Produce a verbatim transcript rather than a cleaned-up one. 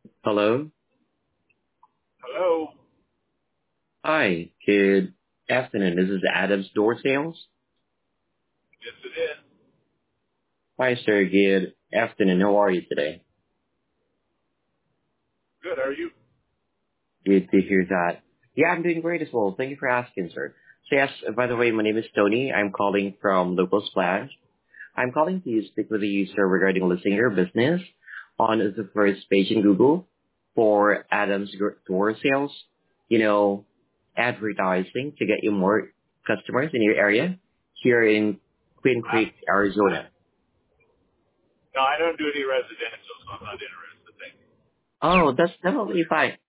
Hello. Hello. Hi. Good afternoon. This is Adam's Door Sales. Yes, it is. Hi, sir. Good afternoon. How are you today? Good. How are you? Good to hear that. Yeah, I'm doing great as well. Thank you for asking, sir. So yes, by the way, my name is Tony. I'm calling from Local Splash. I'm calling to speak with the user regarding listing your business on the first page in Google for Adam's Door Sales. You know, advertising to get you more customers in your area here in Queen I, Creek, Arizona. no, I don't do any residential, so I'm not interested. Thank you. Oh, that's definitely fine.